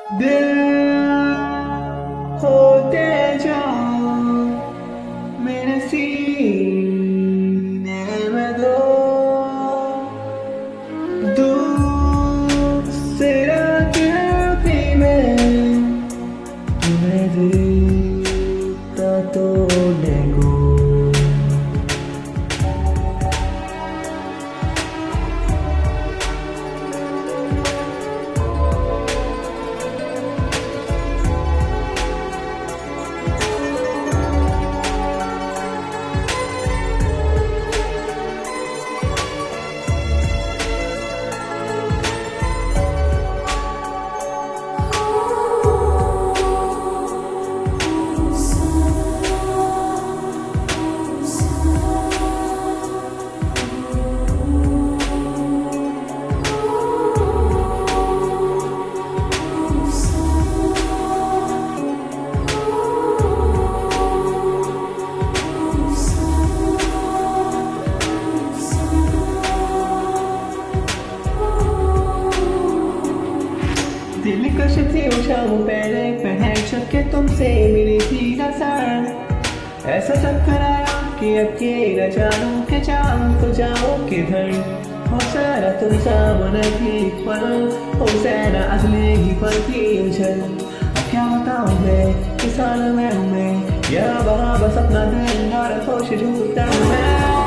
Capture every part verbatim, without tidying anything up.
दिल होते जाओ मेरे सीने में दो दूसरा भी मैं तुम्हें देता तो देखो। दिल कश थी शाम पहले पहन के तुमसे मिली थी नजर। ऐसा चक्कर आया कि अकेला जानू के जाऊं तो जाऊं किधर। हो सारा तुम सामने थी पर हो सारा अगले ही पल की उछल। अब क्या बताऊं मैं किस हाल में हूँ मैं, यहाँ वहाँ बस अपना दिल और खुश झूठता हूँ मैं।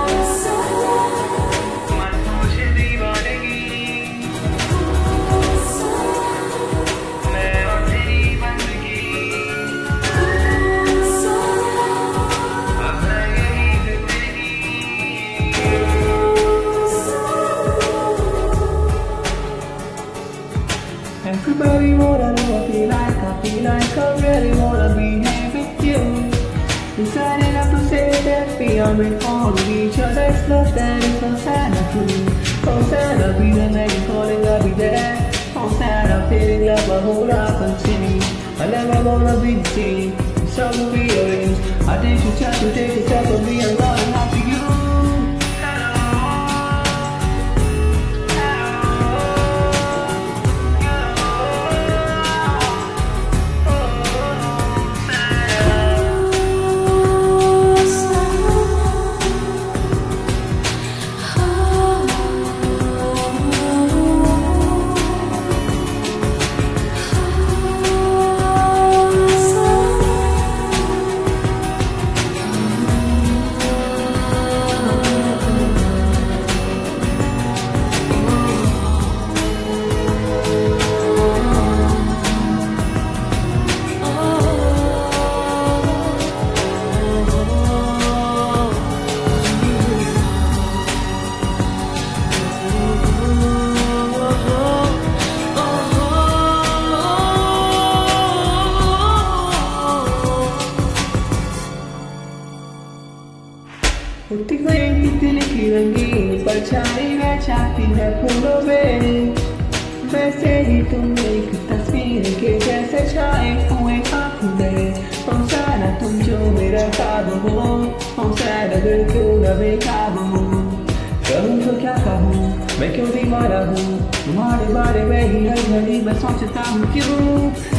Everybody wanna know I feel like, I feel like I really wanna be here with you. Decided not to say that we are meant for each other's love, that is so sad and true. So sad I'll be the next calling, I'll be there. So sad I'm feeling like my whole life continue. I never wanna be the same, so will be yours. I think you try to take a step from me, I'm gonna have to you. उठती हुई तितली की रंगीन परछाई में छाती है फूलों में। वैसे ही तुम एक तस्वीर के जैसे छाए हुए आँखों में। पहुँचाना तुम जो मेरा ख्वाब हो, पहुँचाना दिल क्यों न बेकाब हो। कहूँ तो क्या कहूँ मैं क्यों दीवाना हूँ, तुम्हारे बारे में ही हर घड़ी मैं सोचता हूँ क्यों।